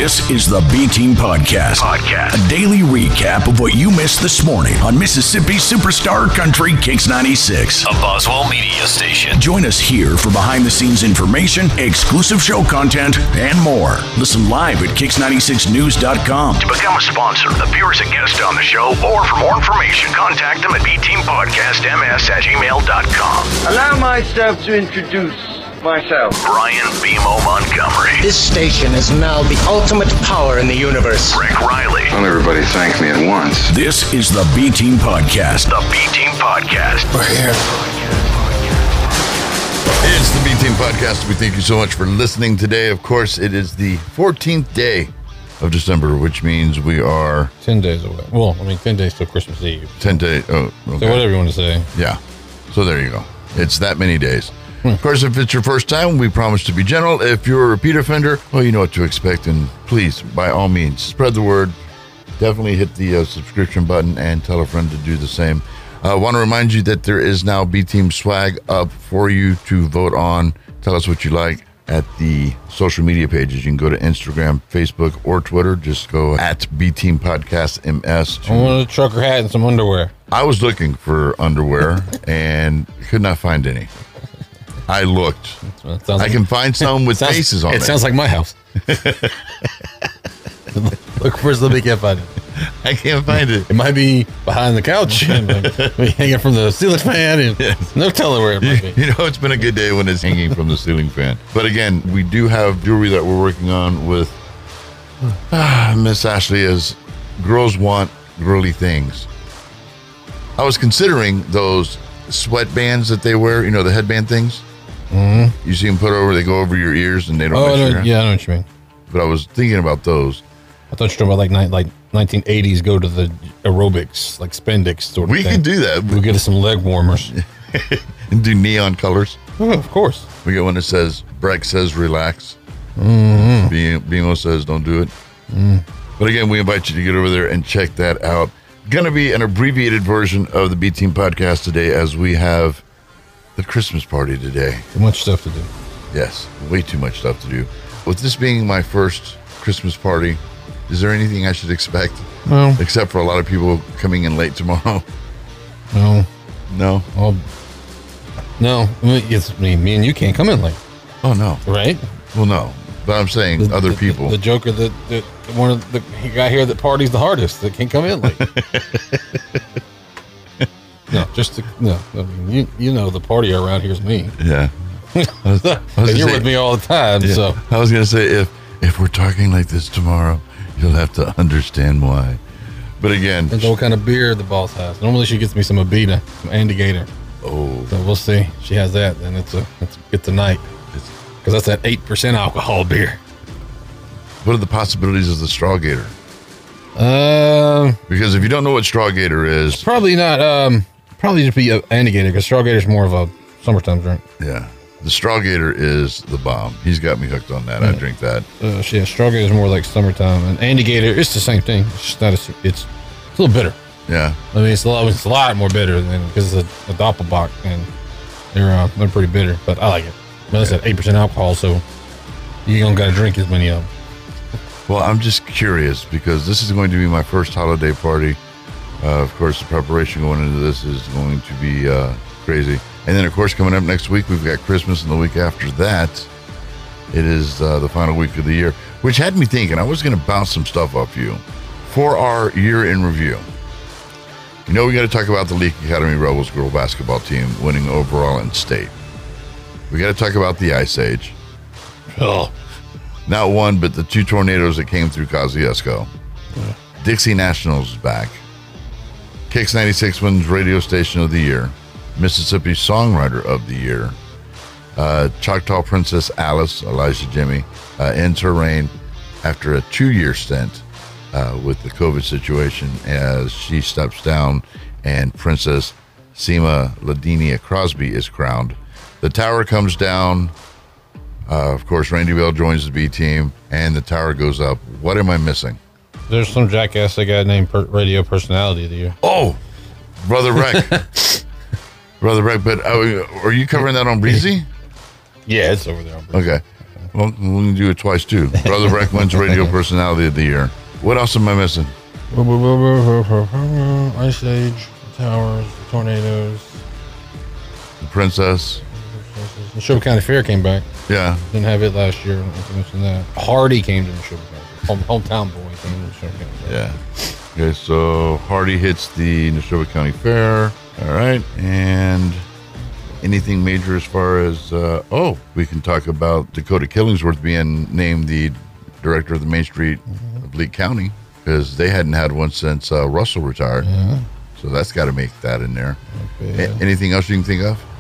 This is the B-Team Podcast. A daily recap of what you missed this morning on Mississippi's superstar country, Kicks 96. A Boswell media station. Join us here for behind-the-scenes information, exclusive show content, and more. Listen live at Kicks96news.com. To become a sponsor, appear as a guest on the show, or for more information, contact them at bteampodcastms@gmail.com. Allow myself to introduce myself. Brian BMO Montgomery. This station is now the ultimate power in the universe. Rick Riley. Don't everybody thank me at once. This is the B-Team Podcast. The B-Team Podcast. We're here. It's the B-Team Podcast. We thank you so much for listening today. Of course, it is the 14th day of December, which means we are 10 days away. Well, 10 days till Christmas Eve. 10 days. Oh, okay. So whatever you want to say. Yeah. So there you go. It's that many days. Of course, if it's your first time, we promise to be gentle. If you're a repeat offender, well, you know what to expect. And please, by all means, spread the word. Definitely hit the subscription button and tell a friend to do the same. I want to remind you that there is now B-Team swag up for you to vote on. Tell us what you like at the social media pages. You can go to Instagram, Facebook, or Twitter. Just go at B-Team Podcast MS. I want a trucker hat and some underwear. I was looking for underwear and could not find any. I looked. I can find some with faces on it. It sounds like my house. Look first, let me can't find it. I can't find it. It might be behind the couch, hanging from the ceiling fan, and no telling where it might be. You know, it's been a good day when it's hanging from the ceiling fan. But again, we do have jewelry that we're working on with Miss Ashley as girls want girly things. I was considering those sweatbands that they wear, you know, the headband things. Mm-hmm. You see them put over, they go over your ears and they don't mess your hair. Yeah, I know what you mean. But I was thinking about those. I thought you were talking about like 1980s go to the aerobics, like spandex sort of thing. We can do that. We'll get us some leg warmers. And do neon colors. Oh, of course. We get one that says, Breck says relax. Mm-hmm. BMO says don't do it. Mm. But again, we invite you to get over there and check that out. Going to be an abbreviated version of the B-Team Podcast today as we have the Christmas party today. Too much stuff to do. Yes, way too much stuff to do. With this being my first Christmas party, is there anything I should expect? No. Except for a lot of people coming in late tomorrow. No. No? No. It's me and you can't come in late. Oh, no. Right? Well, no. But I'm saying other people. The joker that one of the guy here that parties the hardest that can't come in late. No, you know the party around here is me. Yeah. And you're with me all the time, yeah. So I was gonna say if we're talking like this tomorrow, you'll have to understand why. But again, depends on what kind of beer the boss has. Normally she gets me some Abita, some Andy-Gator. Oh, so we'll see. She has that, then it's a night because that's that 8% alcohol beer. What are the possibilities of the Straw Gator? Because if you don't know what Straw Gator is, it's probably not. Probably just be Andy-Gator because Straw Gator's more of a summertime drink. Yeah. The Straw Gator is the bomb. He's got me hooked on that. Yeah. I drink that. Yeah, Straw Gator is more like summertime, and Andy-Gator, it's the same thing. It's just not. It's a little bitter. Yeah. I mean, it's a lot more bitter than because it's a Doppelbock, and they're pretty bitter. But I like it. But it's at 8% alcohol, so you don't got to drink as many of them. Well, I'm just curious because this is going to be my first holiday party. Of course, the preparation going into this is going to be crazy. And then, of course, coming up next week, we've got Christmas, and the week after that, it is the final week of the year, which had me thinking I was going to bounce some stuff off you for our year in review. You know, we got to talk about the Leak Academy Rebels girl basketball team winning overall in state. We got to talk about the Ice Age. Oh. Not one, but the two tornadoes that came through Kosciuszko. Yeah. Dixie Nationals is back. Kicks 96 wins Radio Station of the Year. Mississippi Songwriter of the Year. Choctaw Princess Alice, Elijah Jimmy, ends her reign after a 2-year stint with the COVID situation as she steps down and Princess Seema Ladinia Crosby is crowned. The tower comes down. Of course, Randy Bell joins the B team, and the tower goes up. What am I missing? There's some jackass that got named Radio Personality of the Year. Oh, Brother Reck. Brother Reck, but are you covering that on Breezy? Yeah, it's over there on Breezy. Okay. Well, we can do it twice, too. Brother Breck wins Radio Personality of the Year. What else am I missing? Ice Age, Towers, Tornadoes. The Princess. The Neshoba County Fair came back. Yeah. Didn't have it last year. I don't think I mentioned that. Hardy came to the Neshoba County. Hometown boy came to the Neshoba County Fair. Yeah. Okay, so Hardy hits the Neshoba County Fair. All right. And anything major as far as, we can talk about Dakota Killingsworth being named the director of the Main Street of Lee County, because they hadn't had one since Russell retired. Yeah. So that's got to make that in there. Okay, yeah. Anything else you can think of?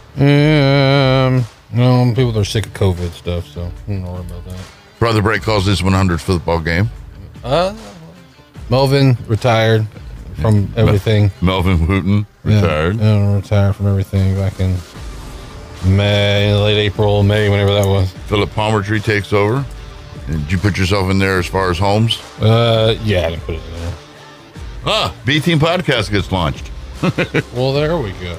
No, people are sick of COVID stuff, so don't worry about that. Brother Break calls this 100th football game. Melvin retired from everything. Melvin Wooten retired. Yeah, retired from everything back in late April, May, whenever that was. Philip Palmertree takes over. Did you put yourself in there as far as Holmes? Yeah, I didn't put it in there. B-Team Podcast gets launched. Well, there we go.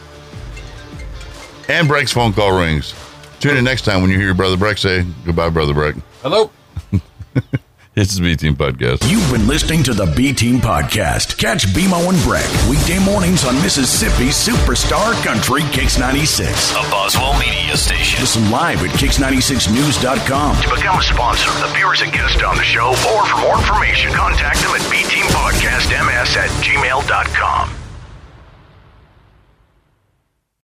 And Breck's phone call rings. Tune in next time when you hear Brother Breck say, goodbye, Brother Breck. Hello. This is B-Team Podcast. You've been listening to the B-Team Podcast. Catch BMO and Breck weekday mornings on Mississippi's Superstar Country Kicks 96. A Boswell media station. Listen live at Kicks96news.com. To become a sponsor, the viewers and guests on the show, or for more information, contact them at bteampodcastms@gmail.com.